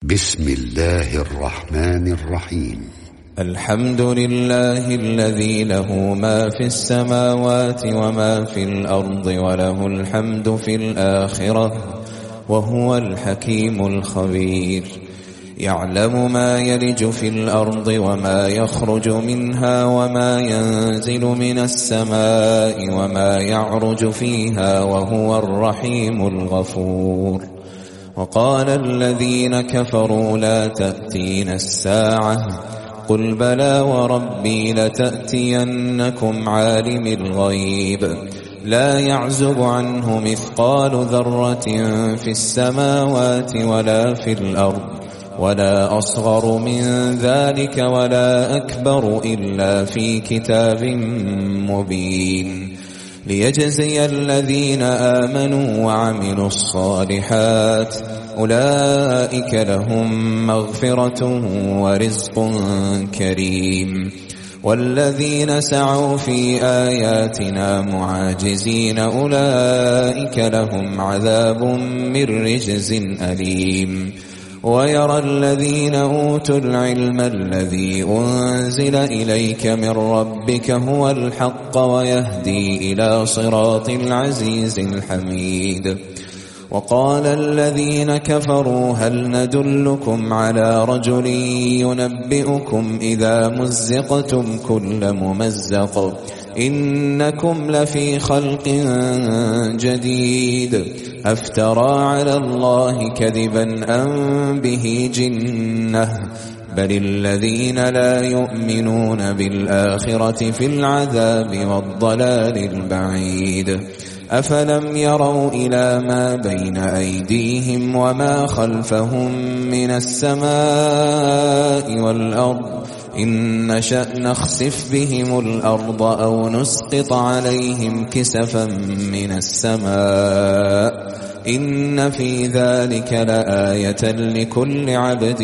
بسم الله الرحمن الرحيم. الحمد لله الذي له ما في السماوات وما في الأرض وله الحمد في الآخرة وهو الحكيم الخبير. يعلم ما يلج في الأرض وما يخرج منها وما ينزل من السماء وما يعرج فيها وهو الرحيم الغفور. وقال الذين كفروا لا تأتين الساعة قل بلى وربي لتأتينكم عالم الغيب لا يعزب عنه مثقال ذرة في السماوات ولا في الأرض ولا أصغر من ذلك ولا أكبر إلا في كتاب مبين ليجزي الذين آمنوا وعملوا الصالحات أولئك لهم مغفرة ورزق كريم. والذين سعوا في آياتنا معاجزين أولئك لهم عذاب من رجز أليم. ويرى الذين أوتوا العلم الذي أنزل إليك من ربك هو الحق ويهدي إلى صراط العزيز الحميد. وقال الذين كفروا هل ندلكم على رجل ينبئكم إذا مزقتم كل ممزق إنكم لفي خلق جديد أفترى على الله كذبا أم به جنة بل الذين لا يؤمنون بالآخرة في العذاب والضلال البعيد. أفلم يروا إلى ما بين أيديهم وما خلفهم من السماء والأرض إن نشأ نخسف بهم الأرض أو نسقط عليهم كسفا من السماء إن في ذلك لآية لكل عبد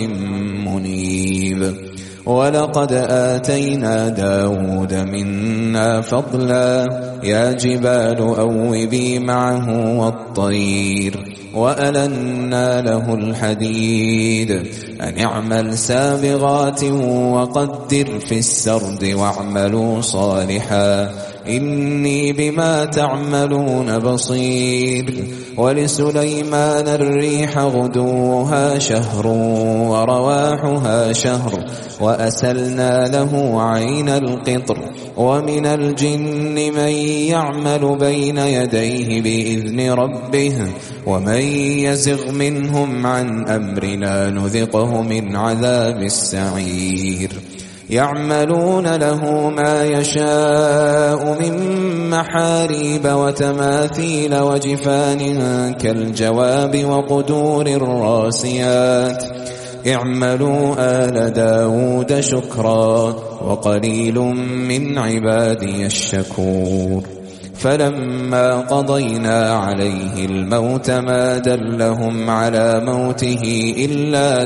منيب. ولقد آتينا داود منا فضلا يا جبال أوبي معه والطير وألنا له الحديد أن اعمل سابغات وقدر في السرد واعملوا صالحا إني بما تعملون بصير. ولسليمان الريح غدوها شهر ورواحها شهر وأسلنا له عين القطر ومن الجن من يعمل بين يديه بإذن ربه ومن يزغ منهم عن أمرنا نذقه من عذاب السعير. يعملون له ما يشاء من محاريب وتماثيل وجفان كالجواب وقدور الراسيات اعملوا آل داود شكرا وقليل من عبادي الشكور. فلما قضينا عليه الموت ما دلهم على موته إلا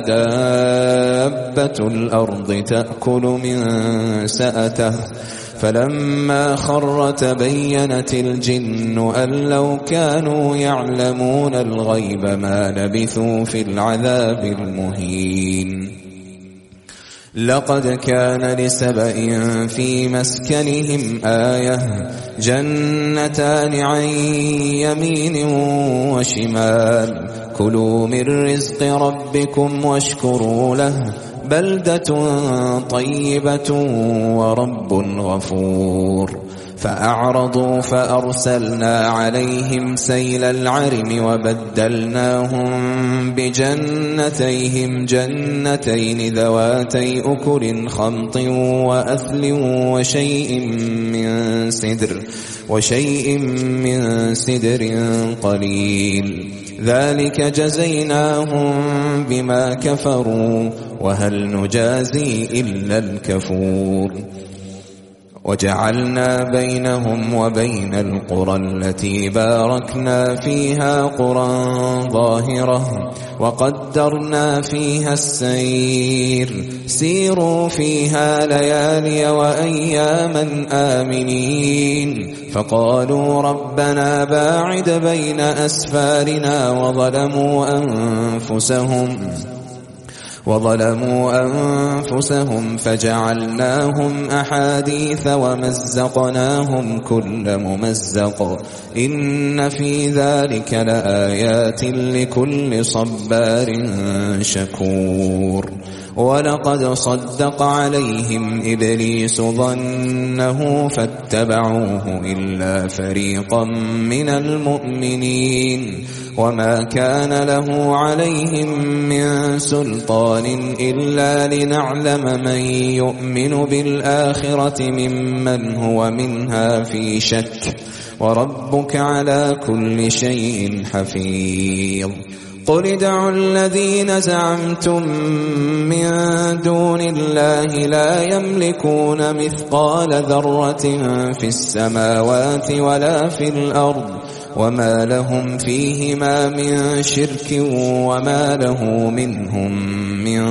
دابة الأرض تأكل من سأته فلما خر تبينت الجن أن لو كانوا يعلمون الغيب ما لبثوا في العذاب المهين. لقد كان لسبإ في مسكنهم آية جنتان عن يمين وشمال كلوا من رزق ربكم واشكروا له بلدة طيبة ورب غفور. فأعرضوا فأرسلنا عليهم سيل العرم وبدلناهم بجنتيهم جنتين ذواتي أكل خمط وأثل وشيء من سدر قليل ذلك جزيناهم بما كفروا وهل نجازي إلا الكفور. وجعلنا بينهم وبين القرى التي باركنا فيها قرى ظاهرة وقدرنا فيها السير سيروا فيها ليالي وأياما آمنين. فقالوا ربنا باعد بين أسفارنا وظلموا أنفسهم وظلموا أنفسهم فجعلناهم أحاديث ومزقناهم كل ممزق إن في ذلك لآيات لكل صبار شكور ولقد صدق عليهم إبليس ظنه فاتبعوه إلا فريقا من المؤمنين وما كان له عليهم من سلطان إلا لنعلم من يؤمن بالآخرة ممن هو منها في شك وربك على كل شيء حفيظ قل ادعوا الذين زعمتم من دون الله لا يملكون مثقال ذرة في السماوات ولا في الأرض وما لهم فيهما من شرك وما له منهم من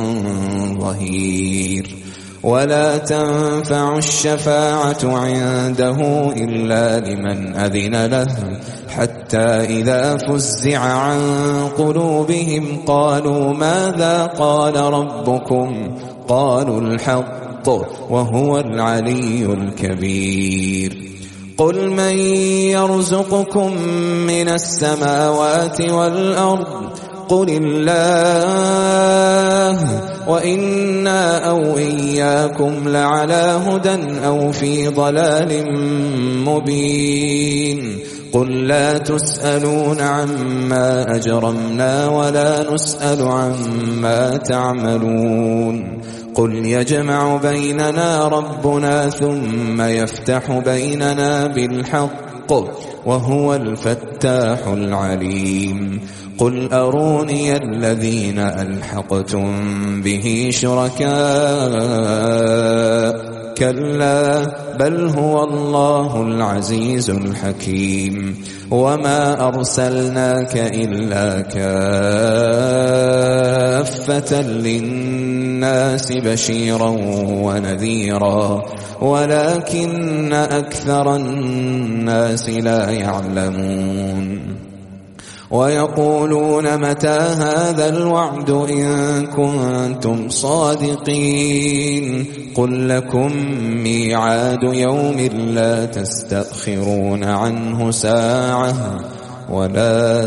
ظهير ولا تنفع الشفاعة عنده إلا لمن أذن له حتى إذا فزع عن قلوبهم قالوا ماذا قال ربكم قالوا الحق وهو العلي الكبير قل من يرزقكم من السماوات والأرض قل الله وإنا أو إياكم لعلى هدى أو في ضلال مبين قل لا تسألون عما أجرمنا ولا نسأل عما تعملون قل يجمع بيننا ربنا ثم يفتح بيننا بالحق وهو الفتاح العليم قل أروني الذين ألحقتم به شركاء كلا بل هو الله العزيز الحكيم وما أرسلناك إلا كافة للناس بشيرا ونذيرا ولكن أكثر الناس لا يعلمون ويقولون متى هذا الوعد إن كنتم صادقين قل لكم ميعاد يوم لا تستأخرون عنه ساعة ولا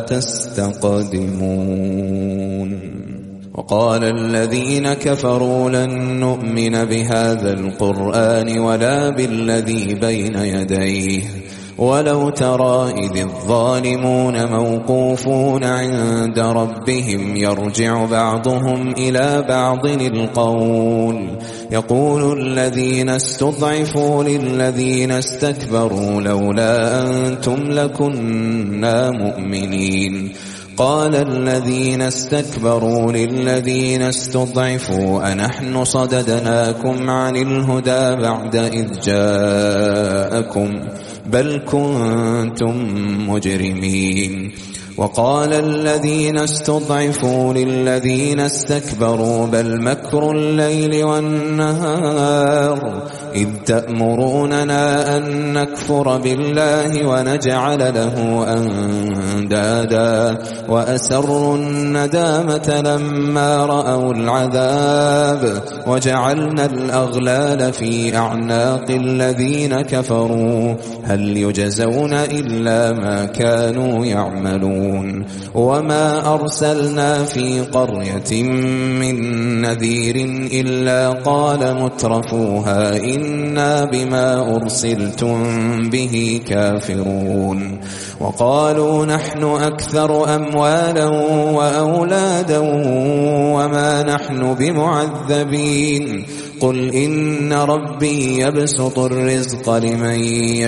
تستقدمون وقال الذين كفروا لن نؤمن بهذا القرآن ولا بالذي بين يديه ولو ترى إذ الظالمون موقوفون عند ربهم يرجع بعضهم إلى بعض القول يقول الذين استضعفوا للذين استكبروا لولا أنتم لكنا مؤمنين قال الذين استكبروا للذين استضعفوا أنحن صددناكم عن الهدى بعد إذ جاءكم بل كنتم مجرمين وقال الذين استضعفوا للذين استكبروا بل مكر الليل والنهار إذ تأمروننا أن نكفر بالله ونجعل له أندادا وأسروا الندامة لما رأوا العذاب وجعلنا الأغلال في أعناق الذين كفروا هل يجزون إلا ما كانوا يعملون وما أرسلنا في قرية من نذير إلا قال مترفوها إنا بما أرسلتم به كافرون وقالوا نحن أكثر أموالا وأولادا وما نحن بمعذبين قل إن ربي يبسط الرزق لمن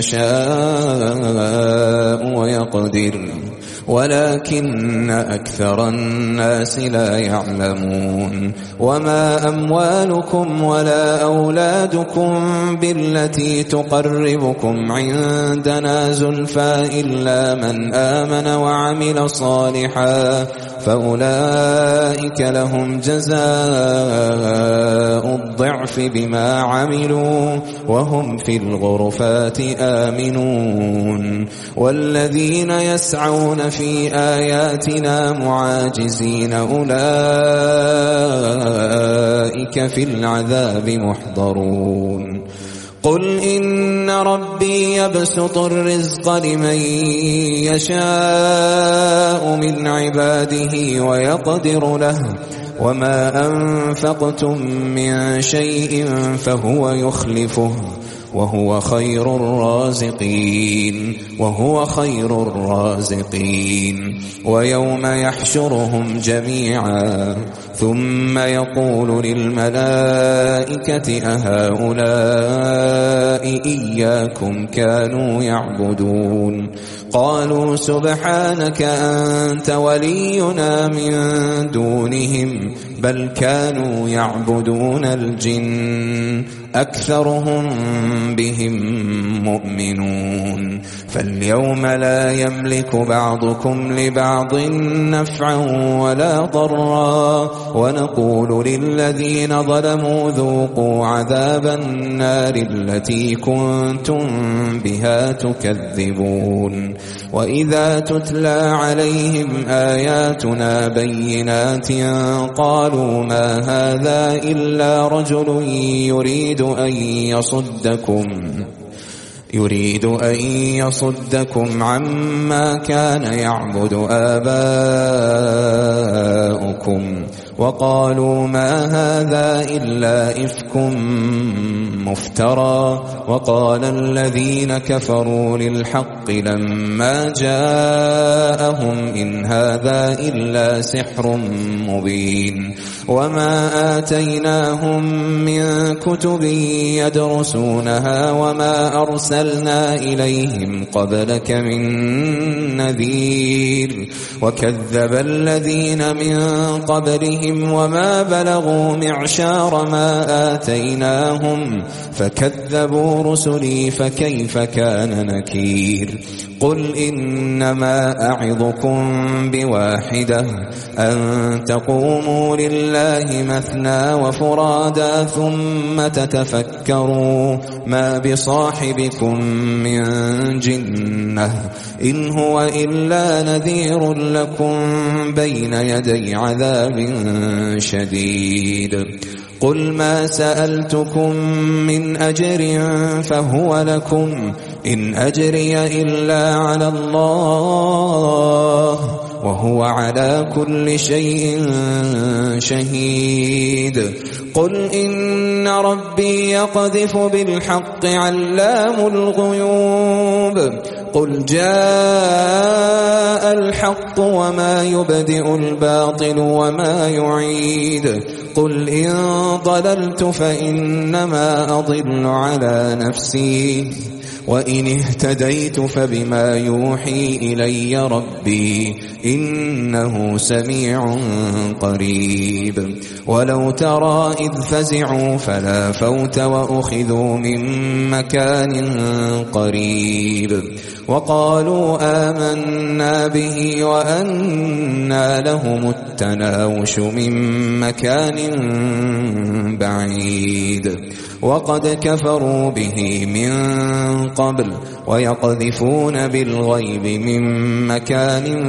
يشاء ويقدر ولكن أكثر الناس لا يعلمون وما أموالكم ولا أولادكم بالتي تقربكم عندنا زلفى إلا من آمن وعمل صالحا فأولئك لهم جزاء الضعف بما عملوا وهم في الغرفات آمنون والذين يسعون في آياتنا معاجزين أولئك أولئك في العذاب محضرون قل إن ربي يبسط الرزق لمن يشاء من عباده ويقدر له وما أنفقتم من شيء فهو يخلفه وهو خير الرازقين ويوم يحشرهم جميعا ثم يقول للملائكة أهؤلاء إياكم كانوا يعبدون قالوا سبحانك أنت ولينا من دونهم بل كانوا يعبدون الجن أكثرهم بهم مؤمنون فاليوم لا يملك بعضكم لبعض نفعا ولا ضرا ونقول للذين ظلموا ذوقوا عذاب النار التي كنتم بها تكذبون وإذا تتلى عليهم آياتنا بينات قالوا ما هذا إلا رجل يريد أن يصدكم عما كان يعبد آباؤكم وقالوا ما هذا إلا إفك مفترى وقال الذين كفروا للحق لما جاءهم إن هذا إلا سحر مبين وما آتيناهم من كتب يدرسونها وما أرسلنا إليهم قبلك من نذير وكذب الذين من قبلهم وما بلغوا معشار ما آتيناهم فكذبوا رسلي فكيف كان نكير قل إنما أعظكم بواحدة أن تقوموا لله مثنى وفرادا ثم تتفكروا ما بصاحبكم من جنة إن هو إلا نذير لكم بين يدي عذاب شديد قل ما سألتكم من أجر فهو لكم إن أجري إلا على الله وهو على كل شيء شهيد قل إن ربي يقذف بالحق علام الغيوب قل جاء الحق وما يبدئ الباطل وما يعيد قل إن ضللت فإنما أضل على نفسي وإن اهتديت فبما يوحي إلي ربي إنه سميع قريب ولو ترى إذ فزعوا فلا فوت وأخذوا من مكان قريب وقالوا آمنا به وأنى لهم التناوش من مكان بعيد وقد كفروا به من قبل ويقذفون بالغيب من مكان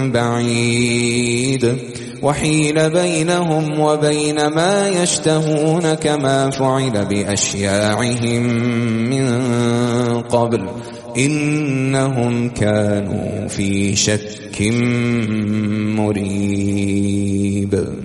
بعيد وحيل بينهم وبين ما يشتهون كما فعل بأشياعهم من قبل إنهم كانوا في شك مريب